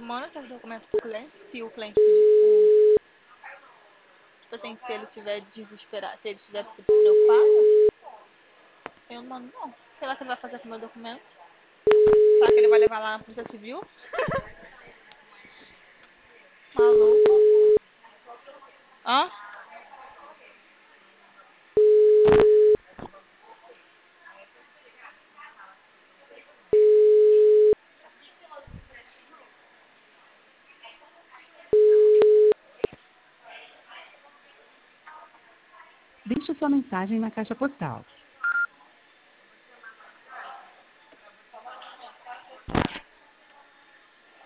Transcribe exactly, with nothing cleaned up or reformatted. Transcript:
manda seus documentos pro cliente, se o cliente pedir. Tipo assim, se ele estiver desesperado, se ele estiver preocupado, eu mando não. Sei lá o que ele vai fazer com o meu documento. Será que ele vai levar lá na Polícia Civil? Maluco. Hã? Deixe sua mensagem na caixa postal.